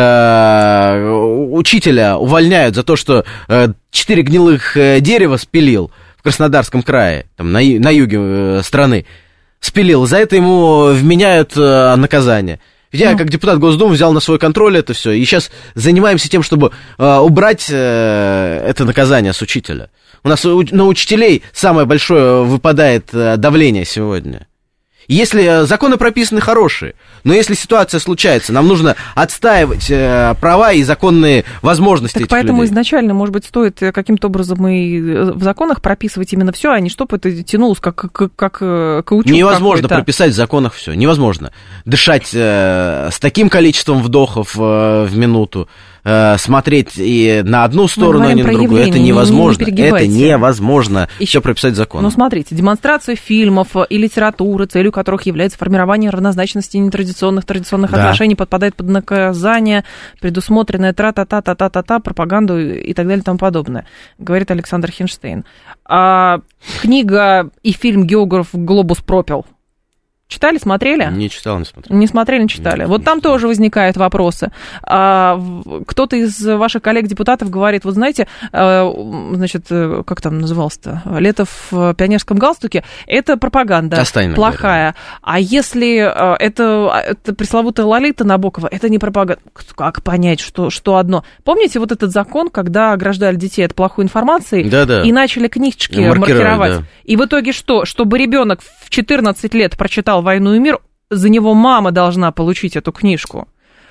э, учителя увольняют за то, что э, четыре гнилых э, дерева спилил в Краснодарском крае, там, на, на юге э, страны, спилил, за это ему вменяют э, наказание. Я, как депутат Госдумы, взял на свой контроль это все, и сейчас занимаемся тем, чтобы э, убрать э, это наказание с учителя. У нас у, на учителей самое большое выпадает э, давление сегодня. Если законы прописаны хорошие, но если ситуация случается, нам нужно отстаивать э, права и законные возможности так этих поэтому людей. Изначально, может быть, стоит каким-то образом и в законах прописывать именно все, а не чтобы это тянулось как, как, как каучук. Невозможно какой-то. прописать в законах все. Невозможно дышать э, с таким количеством вдохов э, в минуту, э, смотреть и на одну сторону, а не на другую. Это невозможно. Не, не это невозможно Еще, все прописать в законах. Ну, смотрите, демонстрацию фильмов и литературы, целью которых является формирование равнозначности нетрадиционных традиционных да. отношений, подпадает под наказание, предусмотренное тра-та-та-та-та-та-та, пропаганду и так далее и тому подобное, говорит Александр Хинштейн. А книга и фильм «Географ Глобус пропил». Читали, смотрели? Не читал, не смотрел. Не смотрели, не читали. Не, вот не там читал. Тоже возникают вопросы. А, кто-то из ваших коллег-депутатов говорит, вот знаете, а, значит, как там назывался-то, «Лето в пионерском галстуке» — это пропаганда Останем, плохая. Наверное. А если это, это пресловутая Лолита Набокова, это не пропаганда. Как понять, что, что одно? Помните вот этот закон, когда ограждали детей от плохой информации да, да. и начали книжечки маркировать? Да. И в итоге что? Чтобы ребенок в четырнадцать лет прочитал «Войну и мир», за него мама должна получить эту книжку.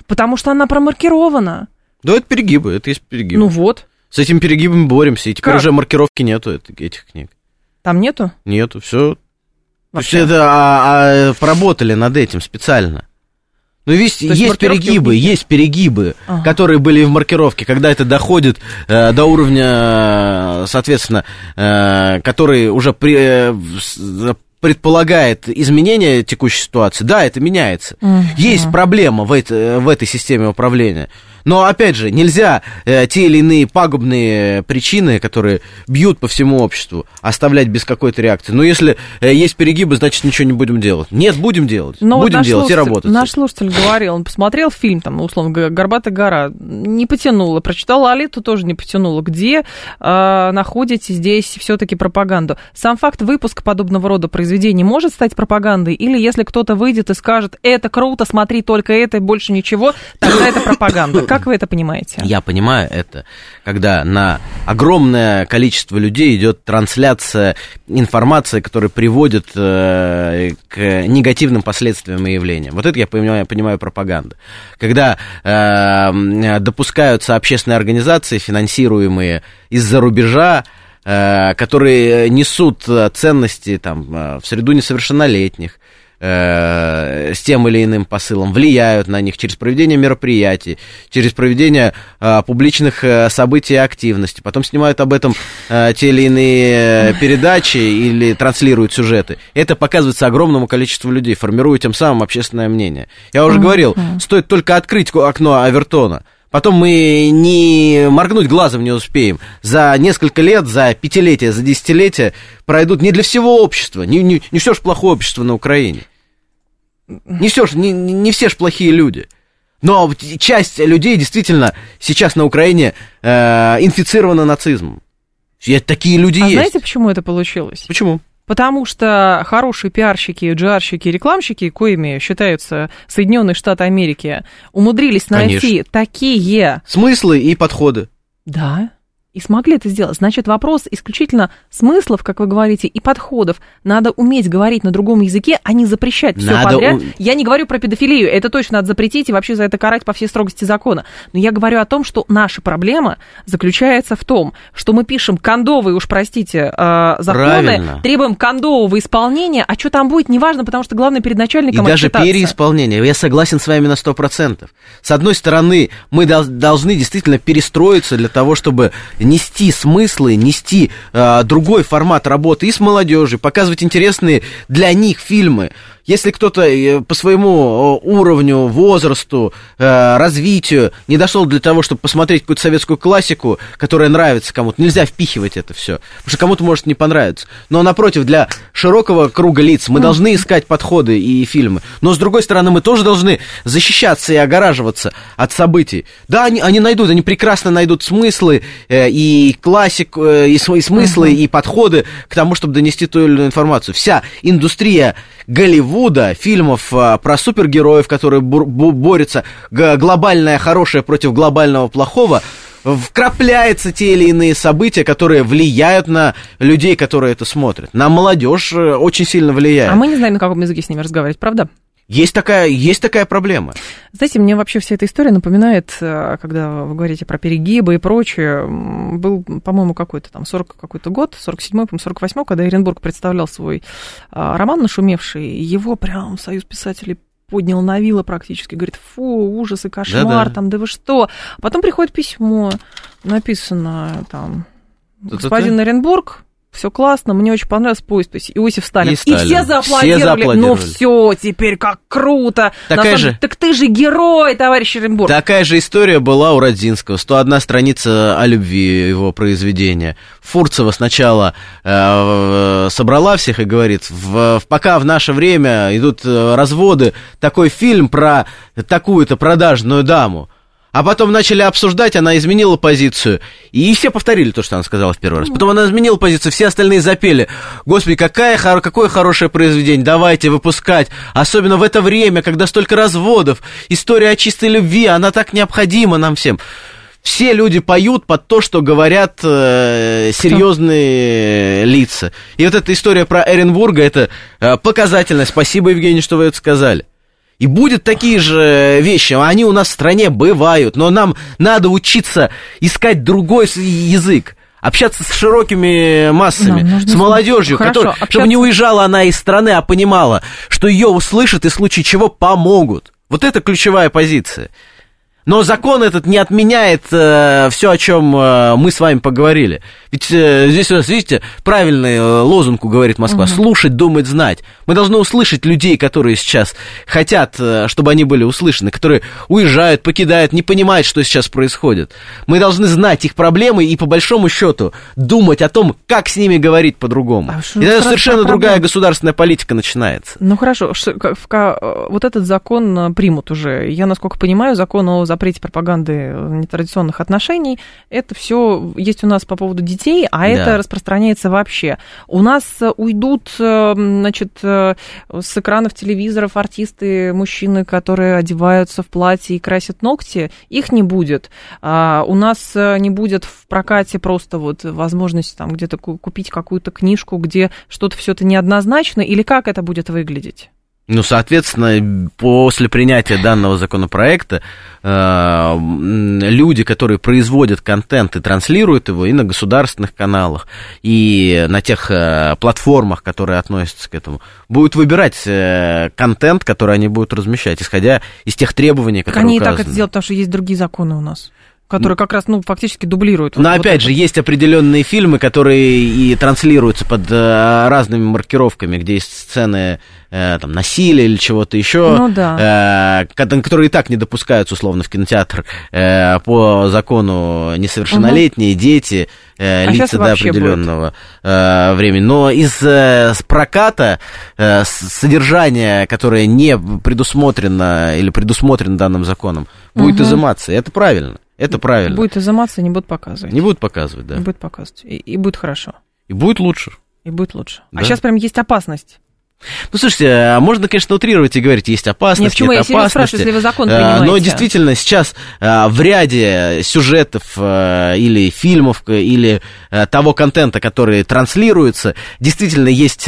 Потому что она промаркирована. Да, это перегибы, это есть перегибы. Ну вот. С этим перегибом боремся, и теперь Как? уже маркировки нету этих книг. Там нету? Нету, все. То есть Вообще. это а, а, поработали над этим специально. Ну, есть, есть, есть перегибы, убить. есть перегибы, ага. которые были в маркировке, когда это доходит э, до уровня, соответственно, э, который уже при, э, предполагает изменение текущей ситуации. Да, это меняется. Uh-huh. Есть проблема в, это, в этой системе управления. Но, опять же, нельзя э, те или иные пагубные причины, которые бьют по всему обществу, оставлять без какой-то реакции. Но если э, есть перегибы, значит, ничего не будем делать. Нет, будем делать. Но будем вот делать и работать. Наш слушатель говорил, он посмотрел фильм, там, условно, «Горбатая гора», не потянуло. Прочитал «Алиту», тоже не потянуло. Где э, находите здесь все-таки пропаганду? Сам факт выпуска подобного рода произведений может стать пропагандой? Или если кто-то выйдет и скажет, это круто, смотри только это и больше ничего, тогда это пропаганда? Как вы это понимаете? Я понимаю это, когда на огромное количество людей идет трансляция информации, которая приводит э, к негативным последствиям и явлениям. Вот это я понимаю, понимаю пропаганда. Когда э, допускаются общественные организации, финансируемые из-за рубежа, э, которые несут ценности там, в среду несовершеннолетних, с тем или иным посылом, влияют на них через проведение мероприятий, через проведение а, публичных а, событий и активностей, потом снимают об этом а, те или иные передачи или транслируют сюжеты. Это показывается огромному количеству людей, формируя тем самым общественное мнение. Я уже говорил, стоит только открыть окно Овертона, потом мы не моргнуть глазом не успеем. За несколько лет, за пятилетия, за десятилетия пройдут не для всего общества. Не, не, не все ж плохое общество на Украине. Не все ж, не, не все ж плохие люди. Но часть людей действительно сейчас на Украине э, инфицирована нацизмом. И такие люди а есть. А знаете, почему это получилось? Почему? Потому что хорошие пиарщики, джи ар-щики, рекламщики, коими считаются Соединенные Штаты Америки, умудрились найти Конечно. такие... смыслы и подходы. Да, и смогли это сделать. Значит, вопрос исключительно смыслов, как вы говорите, и подходов. Надо уметь говорить на другом языке, а не запрещать все подряд. У... Я не говорю про педофилию, это точно надо запретить и вообще за это карать по всей строгости закона. Но я говорю о том, что наша проблема заключается в том, что мы пишем кондовые, уж простите, законы, Правильно. требуем кондового исполнения, а что там будет, неважно, потому что главное перед начальником и отчитаться. Даже переисполнение. Я согласен с вами на сто процентов. С одной стороны, мы должны действительно перестроиться для того, чтобы нести смыслы, нести э, другой формат работы и с молодежью, показывать интересные для них фильмы. Если кто-то по своему уровню, возрасту, развитию не дошел для того, чтобы посмотреть какую-то советскую классику, которая нравится кому-то, нельзя впихивать это все, потому что кому-то может не понравиться. Но, напротив, для широкого круга лиц мы должны искать подходы и фильмы. Но, с другой стороны, мы тоже должны защищаться и огораживаться от событий. Да, они, они найдут, они прекрасно найдут смыслы и классику, и смыслы, uh-huh. и подходы к тому, чтобы донести ту или иную информацию. Вся индустрия Голливуда, фильмов про супергероев, которые борются, глобальное хорошее против глобального плохого, вкрапляются те или иные события, которые влияют на людей, которые это смотрят. На молодежь очень сильно влияет. А мы не знаем, на каком языке с ними разговаривать, правда? Есть такая, есть такая проблема. Знаете, мне вообще вся эта история напоминает, когда вы говорите про перегибы и прочее, был, по-моему, какой-то там сорок какой-то год, сорок седьмой, по-моему, сорок восьмой, когда Эренбург представлял свой роман нашумевший, его прям Союз писателей поднял на вилы практически, говорит, фу, ужас и кошмар, Да-да. там, да вы что. Потом приходит письмо, написано там, господин Эренбург, все классно, мне очень понравился поезд, то есть Иосиф Сталин. И, Сталин. и все зааплодировали. Все зааплодировали. Ну все, теперь как круто. Такая же... Так ты же герой, товарищ Эренбург. Такая же история была у Родзинского. сто одна страница о любви его произведения. Фурцева сначала э, собрала всех и говорит, в, в, пока в наше время идут разводы, такой фильм про такую-то продажную даму. А потом начали обсуждать, она изменила позицию. И все повторили то, что она сказала в первый раз. Потом она изменила позицию, все остальные запели. Господи, какая, какое хорошее произведение, давайте выпускать. Особенно в это время, когда столько разводов. История о чистой любви, она так необходима нам всем. Все люди поют под то, что говорят э, серьезные лица. И вот эта история про Эренбурга, это э, показательно. Спасибо, Евгений, что вы это сказали. И будут такие же вещи, они у нас в стране бывают, но нам надо учиться искать другой язык, общаться с широкими массами, да, с молодежью, которая, общаться... чтобы не уезжала она из страны, а понимала, что ее услышат и в случае чего помогут. Вот это ключевая позиция. Но закон этот не отменяет э, все, о чем э, мы с вами поговорили. Ведь э, здесь у нас, видите, правильный э, лозунг говорит Москва. Угу. Слушать, думать, знать. Мы должны услышать людей, которые сейчас хотят, э, чтобы они были услышаны, которые уезжают, покидают, не понимают, что сейчас происходит. Мы должны знать их проблемы и, по большому счету, думать о том, как с ними говорить по-другому. А и тогда совершенно другая государственная политика начинается. Ну хорошо, вот этот закон примут уже. Я, насколько понимаю, закон о запрете пропаганды нетрадиционных отношений, это все есть у нас по поводу детей, а да. это распространяется вообще. У нас уйдут, значит, с экранов телевизоров артисты, мужчины, которые одеваются в платье и красят ногти, их не будет. А у нас не будет в прокате просто вот возможности там где-то купить какую-то книжку, где что-то все это неоднозначно, или как это будет выглядеть? Ну, соответственно, после принятия данного законопроекта э, люди, которые производят контент и транслируют его и на государственных каналах, и на тех э, платформах, которые относятся к этому, будут выбирать э, контент, который они будут размещать, исходя из тех требований, которые они указаны. Они и так это делают, потому что есть другие законы у нас, которые как раз, ну, фактически дублируют. Но вот опять это. же, есть определенные фильмы, которые и транслируются под э, разными маркировками, где есть сцены э, там, насилия или чего-то еще, ну, да. э, которые и так не допускаются, условно, в кинотеатр э, по закону несовершеннолетние, угу. дети, э, а лица до определенного э, времени. Но из э, с проката э, содержание, которое не предусмотрено или предусмотрено данным законом, будет угу. изыматься. И это правильно. Это правильно. Будет изыматься, не будут показывать. Не будут показывать, да. Не будет показывать. И, и будет хорошо. И будет лучше. И будет лучше. Да. А сейчас прям есть опасность. Ну, слушайте, можно, конечно, утрировать и говорить, есть опасность, нет, почему нет я опасности. Спрашиваю, если вы закон принимаете. Но действительно сейчас в ряде сюжетов или фильмов, или того контента, который транслируется, действительно есть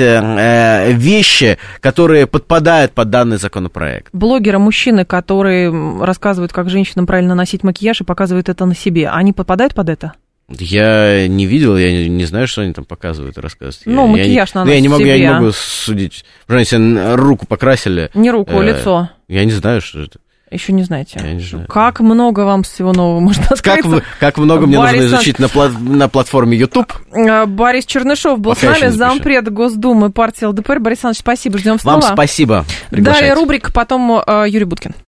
вещи, которые подпадают под данный законопроект. Блогеры-мужчины, которые рассказывают, как женщинам правильно носить макияж и показывают это на себе, они подпадают под это? Я не видел, я не, не знаю, что они там показывают и рассказывают. Ну, я, макияж я, надо я не могу, себе. Я не могу судить. Потому что они руку покрасили. Не руку, а лицо. Я не знаю, что это. Еще не знаете. Я не знаю. Как много вам всего нового можно открыть? Как, как много мне Борис нужно изучить на, пла- на платформе YouTube? Борис Чернышов был Пока с нами, зампред Госдумы партии ЛДПР. Борис Александрович, спасибо, ждем снова. Вам спасибо. Далее рубрика, потом Юрий Буткин.